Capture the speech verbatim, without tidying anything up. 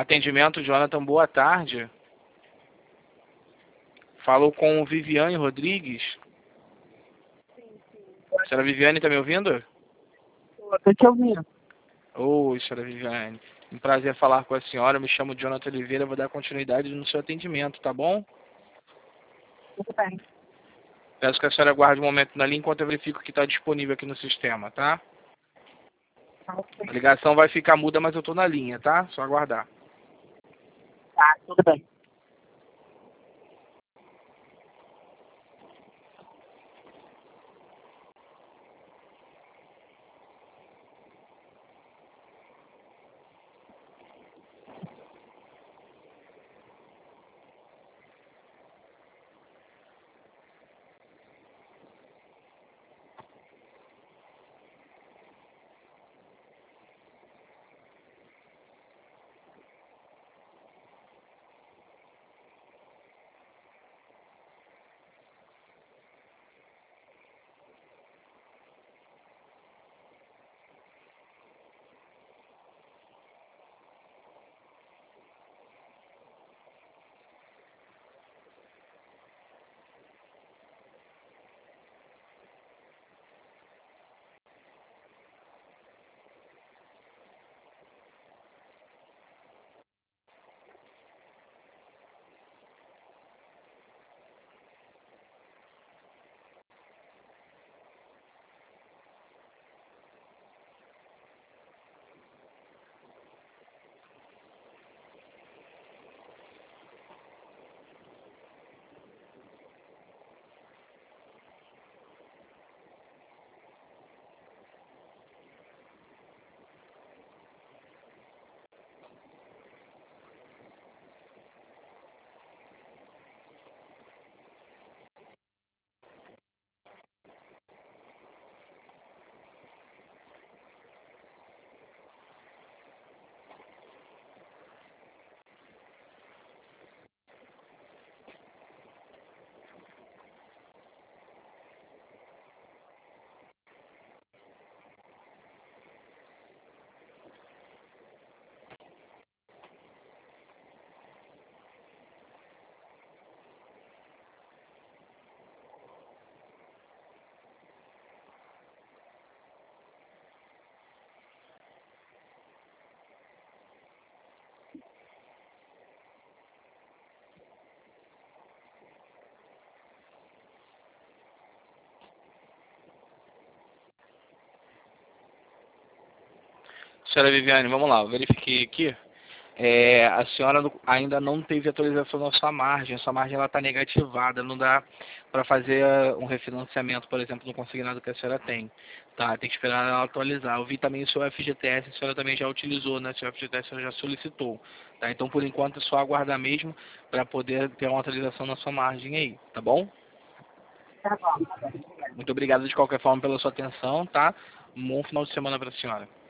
Atendimento, Jonathan, boa tarde. Falou com Viviane Rodrigues. Senhora Viviane, está me ouvindo? Estou te ouvindo. Oi, senhora Viviane. Um prazer falar com a senhora. Eu me chamo Jonathan Oliveira. Vou dar continuidade no seu atendimento, tá bom? Tudo bem. Peço que a senhora aguarde um momento na linha enquanto eu verifico que está disponível aqui no sistema, tá? Tá, ok. A ligação vai ficar muda, mas eu estou na linha, tá? Só aguardar. Tá, tudo bem. Senhora Viviane, vamos lá, eu verifiquei aqui. É, a senhora não- ainda não teve atualização da sua margem. A sua margem está negativada. Não dá para fazer uh, um refinanciamento, por exemplo, no consignado que a senhora tem. Tá, tem que esperar ela atualizar. Eu vi também o seu F G T S, a senhora também já utilizou, né? O seu F G T S a senhora já solicitou. Tá, então, por enquanto, é só aguardar mesmo para poder ter uma atualização na sua margem aí, tá bom? Tá bom, tá bom. Obrigada. Muito obrigado de qualquer forma pela sua atenção, tá? Um bom final de semana para a senhora.